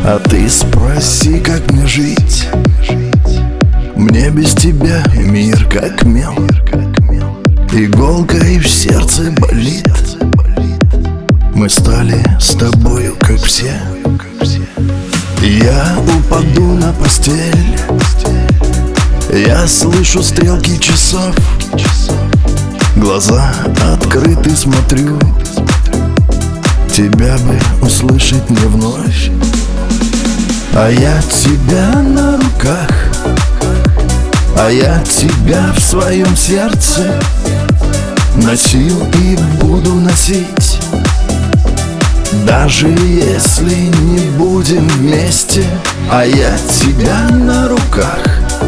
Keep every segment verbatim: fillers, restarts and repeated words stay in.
А ты спроси, как мне жить. Мне без тебя мир как мел. Иголкой в сердце болит. Мы стали с тобою как все. Я упаду на постель. Я слышу стрелки часов. Глаза открыты, смотрю. Тебя бы услышать не вновь. А я тебя на руках, а я тебя в своем сердце носил и буду носить. Даже если не будем вместе, а я тебя на руках,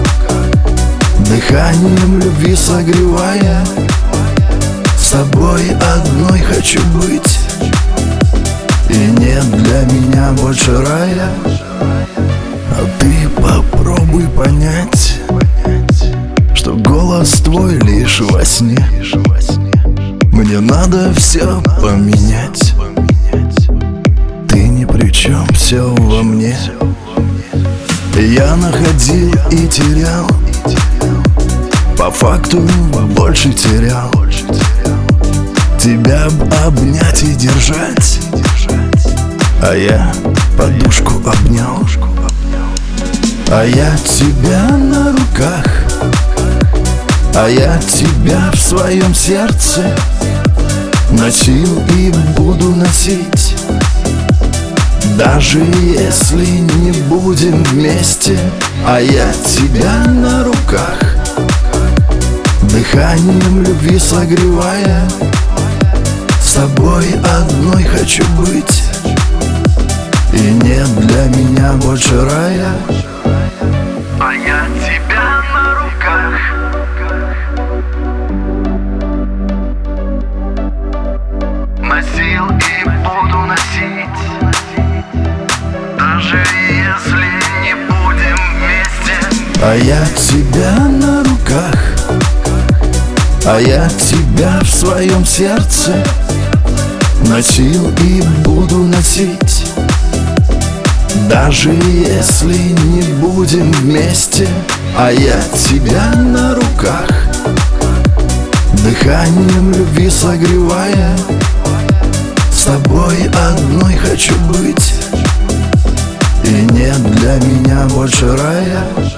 дыханием любви согревая, с тобой одной хочу быть. И нет для меня больше рая. А ты попробуй понять, что голос твой лишь во сне. Мне надо все поменять. Ты ни при чем, все во мне. Я находил и терял, по факту больше терял. Тебя б обнять и держать, а я подушку обнял. А я тебя на руках, а я тебя в своем сердце носил и буду носить. Даже если не будем вместе, а я тебя на руках, дыханием любви согревая, с тобой одной хочу быть. И нет для меня больше рая. А я тебя на руках, носил и буду носить. Даже если не будем вместе. А я тебя на руках, а я тебя в своем сердце носил и буду носить. Даже если не будем вместе, а я тебя на руках, дыханием любви согревая, с тобой одной хочу быть. И нет для меня больше рая.